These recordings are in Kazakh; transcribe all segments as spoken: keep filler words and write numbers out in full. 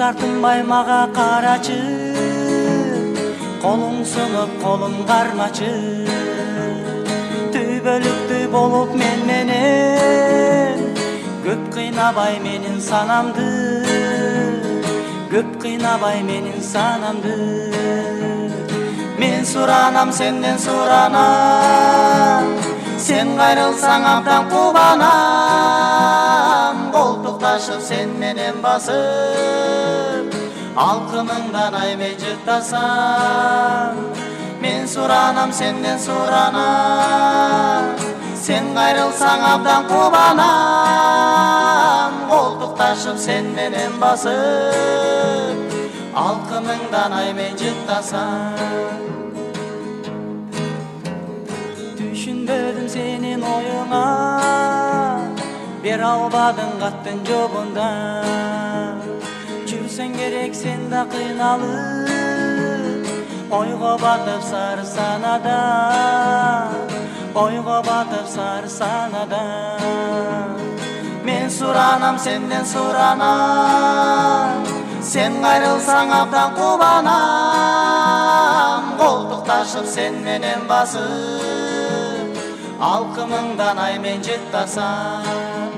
тартынбай мага карачы, колуң сынып колум кармачы. Түйбөлүктүү болуп мен менен, көп кыйнабай менин санамды, көп кыйнабай менин санамды. Мен суранам сенден суранам, сен кайрылсаң абдан кубанам. Колтукташып сен менен басып, алкымыңдан айбей жыктасам. Мен суранам сенден суранам, сен кайрылсаң абдан кубанам. Колтукташып сен менен басып, алкымыңдан айбей жыктасам. Түшүнбөдүм сенин оюңа, бере албадың каттын жобунда. Жүрсең керек сен да кыйналып, ойго батып сары санада, ойго батып сары санада. Мен суранам сенден суранам, сен кайрылсаң абдан кубанам. Колтукташып сен менен басып, алкымыңдан аймен жыктасам.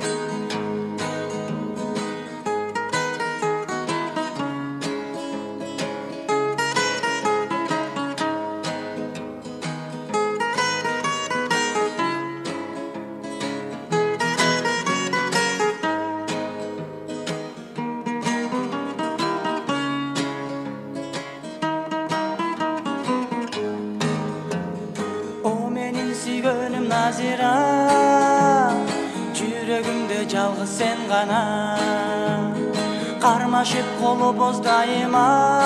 Сүйгөнүм Назира, жүрөгүмдө жалгыз сен гана. Кармашып колубуз дайыма,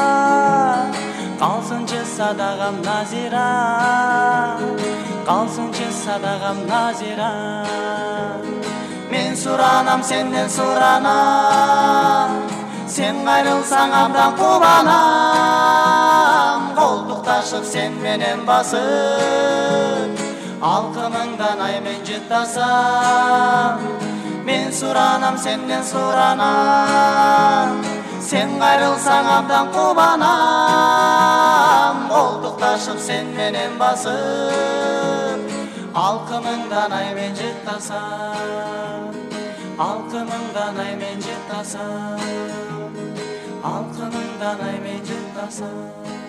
калсынчы садагам Назира, калсынчы садагам Назира. Мен суранам сенден суранам, сен кайрылсаң абдан кубанам. Колтукташып сен менен басып, алкымыңдан аймен жыктасам. Мен суранам сенден суранам, сен кайрылсаң абдан кубанам. Колтукташып сен менен басып, алкымыңдан аймен жыктасам. Алкымыңдан аймен жыктасам, алкымыңдан аймен жыктасам.